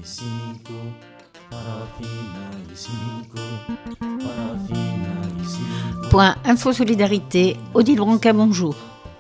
Point Info Solidarité, Odile Branca, bonjour.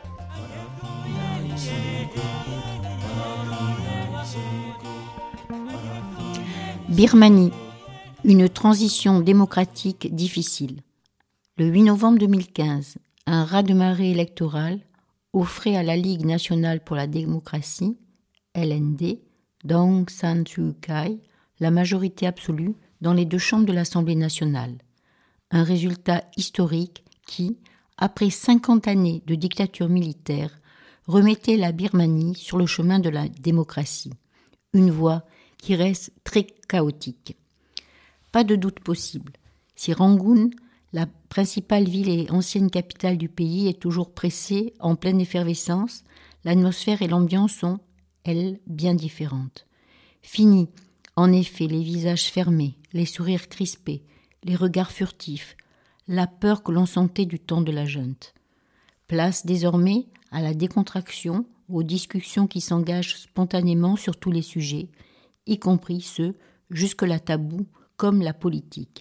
Birmanie, une transition démocratique difficile. Le 8 novembre 2015, un raz-de-marée électoral offrait à la Ligue nationale pour la démocratie, LND, d'Aung San Suu Kyi, la majorité absolue dans les deux chambres de l'Assemblée nationale. Un résultat historique qui, après 50 années de dictature militaire, remettait la Birmanie sur le chemin de la démocratie. Une voie qui reste très chaotique. Pas de doute possible. Si Rangoon, la principale ville et ancienne capitale du pays, est toujours pressée, en pleine effervescence, l'atmosphère et l'ambiance sont, elles, bien différentes. Fini, en effet, les visages fermés, les sourires crispés, les regards furtifs, la peur que l'on sentait du temps de la junte. Place désormais à la décontraction, aux discussions qui s'engagent spontanément sur tous les sujets, y compris ceux jusque-là tabous comme la politique.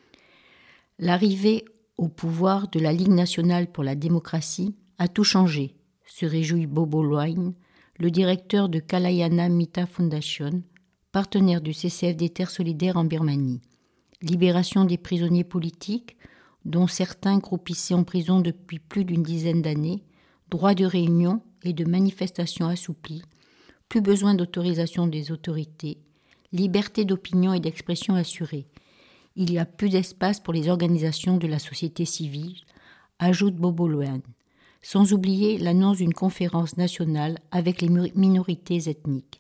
L'arrivée au pouvoir de la Ligue nationale pour la démocratie a tout changé, se réjouit Bobo Loine, le directeur de Kalayana Mita Foundation, partenaire du CCFD Terre Solidaire en Birmanie. Libération des prisonniers politiques, dont certains croupissaient en prison depuis plus d'une dizaine d'années, droit de réunion et de manifestation assoupli, plus besoin d'autorisation des autorités, liberté d'opinion et d'expression assurée. Il y a plus d'espace pour les organisations de la société civile, ajoute Bobo Loine, sans oublier l'annonce d'une conférence nationale avec les minorités ethniques.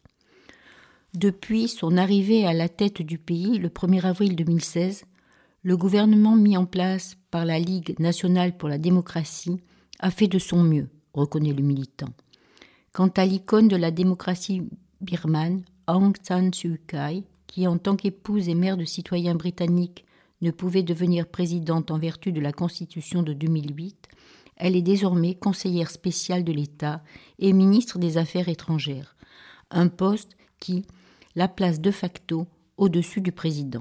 Depuis son arrivée à la tête du pays le 1er avril 2016, le gouvernement mis en place par la Ligue nationale pour la démocratie a fait de son mieux, reconnaît le militant. Quant à l'icône de la démocratie birmane, Aung San Suu Kyi, qui en tant qu'épouse et mère de citoyens britanniques ne pouvait devenir présidente en vertu de la Constitution de 2008, elle est désormais conseillère spéciale de l'État et ministre des Affaires étrangères, un poste qui la place de facto au-dessus du président.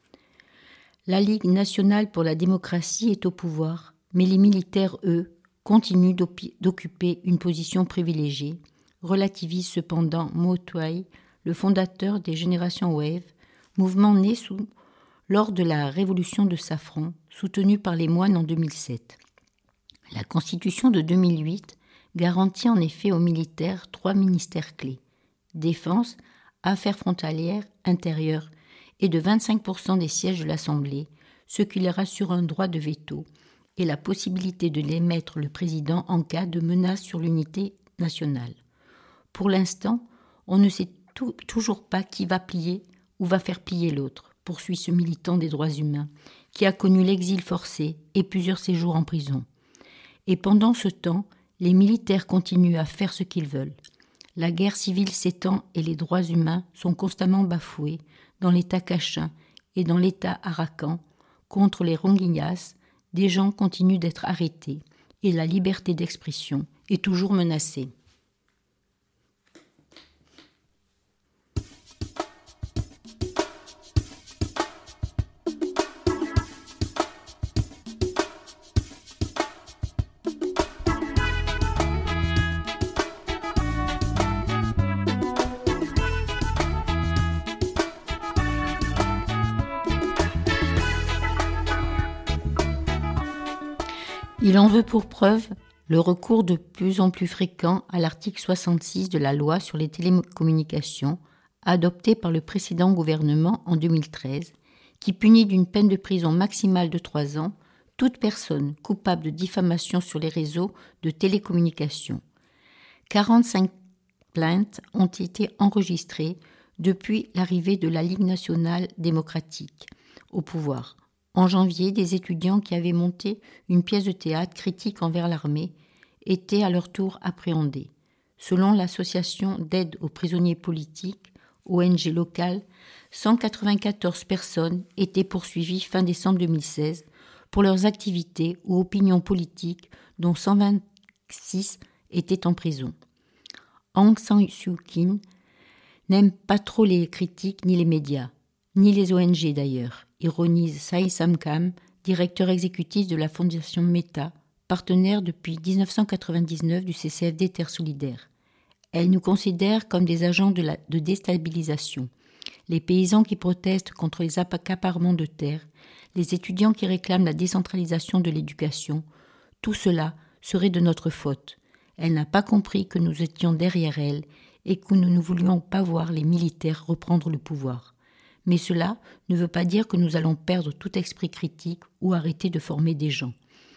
La Ligue nationale pour la démocratie est au pouvoir, mais les militaires, eux, continuent d'occuper une position privilégiée, relativise cependant Mo Twai, le fondateur des Générations Wave, mouvement né lors de la révolution de Safran, soutenu par les moines en 2007. La Constitution de 2008 garantit en effet aux militaires 3 ministères clés, défense, affaires frontalières, intérieures, et de 25% des sièges de l'Assemblée, ce qui leur assure un droit de veto et la possibilité de l'émettre le président en cas de menace sur l'unité nationale. Pour l'instant, on ne sait toujours pas qui va plier ou va faire plier l'autre, poursuit ce militant des droits humains, qui a connu l'exil forcé et plusieurs séjours en prison. Et pendant ce temps, les militaires continuent à faire ce qu'ils veulent. La guerre civile s'étend et les droits humains sont constamment bafoués dans l'État Kachin et dans l'État Arakan. Contre les Rohingyas, des gens continuent d'être arrêtés et la liberté d'expression est toujours menacée. Il en veut pour preuve le recours de plus en plus fréquent à l'article 66 de la loi sur les télécommunications, adopté par le précédent gouvernement en 2013, qui punit d'une peine de prison maximale de 3 ans toute personne coupable de diffamation sur les réseaux de télécommunications. 45 plaintes ont été enregistrées depuis l'arrivée de la Ligue nationale démocratique au pouvoir. En janvier, des étudiants qui avaient monté une pièce de théâtre critique envers l'armée étaient à leur tour appréhendés. Selon l'association d'aide aux prisonniers politiques, ONG locale, 194 personnes étaient poursuivies fin décembre 2016 pour leurs activités ou opinions politiques, dont 126 étaient en prison. Aung San Suu Kyi n'aime pas trop les critiques ni les médias, ni les ONG d'ailleurs, ironise Sai Samkam, directeur exécutif de la fondation Meta, partenaire depuis 1999 du CCFD Terre Solidaire. Elle nous considère comme des agents de déstabilisation. Les paysans qui protestent contre les accaparements de terre, les étudiants qui réclament la décentralisation de l'éducation, tout cela serait de notre faute. Elle n'a pas compris que nous étions derrière elle et que nous ne voulions pas voir les militaires reprendre le pouvoir. Mais cela ne veut pas dire que nous allons perdre tout esprit critique ou arrêter de former des gens.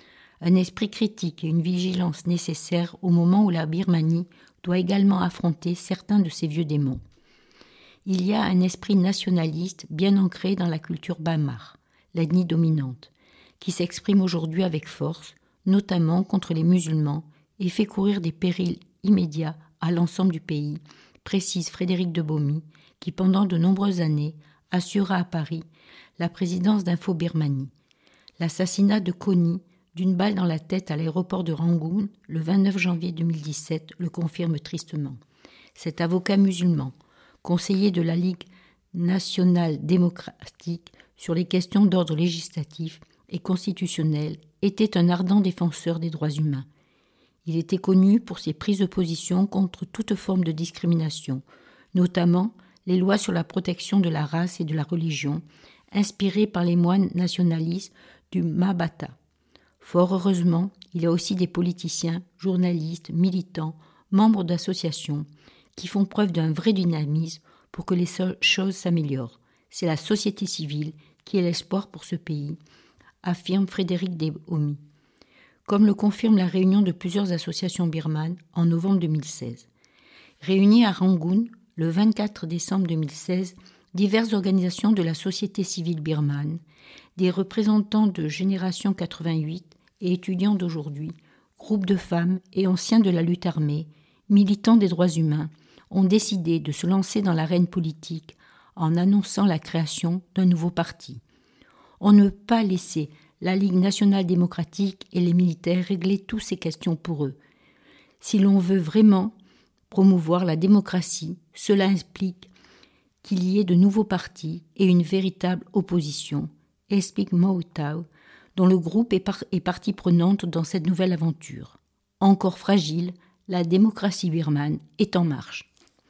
Un esprit critique et une vigilance nécessaires au moment où la Birmanie doit également affronter certains de ses vieux démons. Il y a un esprit nationaliste bien ancré dans la culture bamar, l'ethnie dominante, qui s'exprime aujourd'hui avec force, notamment contre les musulmans, et fait courir des périls immédiats à l'ensemble du pays, précise Frédéric de Bomy, qui pendant de nombreuses années assura à Paris la présidence d'Info Birmanie. L'assassinat de Kony, d'une balle dans la tête à l'aéroport de Rangoon, le 29 janvier 2017, le confirme tristement. Cet avocat musulman, conseiller de la Ligue nationale démocratique sur les questions d'ordre législatif et constitutionnel, était un ardent défenseur des droits humains. Il était connu pour ses prises de position contre toute forme de discrimination, notamment les lois sur la protection de la race et de la religion, inspirées par les moines nationalistes du Mabata. Fort heureusement, il y a aussi des politiciens, journalistes, militants, membres d'associations qui font preuve d'un vrai dynamisme pour que les choses s'améliorent. C'est la société civile qui est l'espoir pour ce pays, affirme Frédéric de Bomy, comme le confirme la réunion de plusieurs associations birmanes en novembre 2016. Réunies à Rangoon, le 24 décembre 2016, diverses organisations de la société civile birmane, des représentants de Génération 88 et étudiants d'aujourd'hui, groupes de femmes et anciens de la lutte armée, militants des droits humains, ont décidé de se lancer dans l'arène politique en annonçant la création d'un nouveau parti. On ne peut pas laisser la Ligue nationale démocratique et les militaires régler toutes ces questions pour eux. Si l'on veut vraiment promouvoir la démocratie, cela implique qu'il y ait de nouveaux partis et une véritable opposition, explique Mo Tao, dont le groupe est partie prenante dans cette nouvelle aventure. Encore fragile, la démocratie birmane est en marche.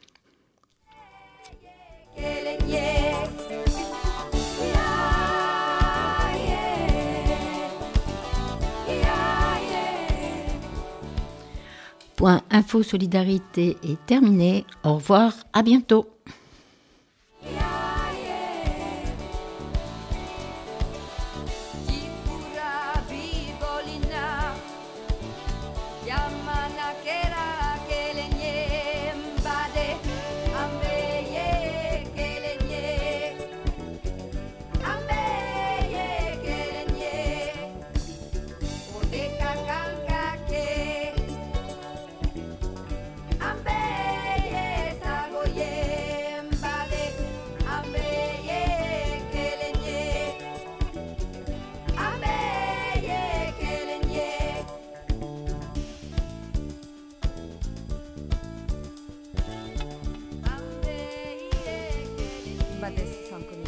Point Info Solidarité est terminé. Au revoir, à bientôt. です。3組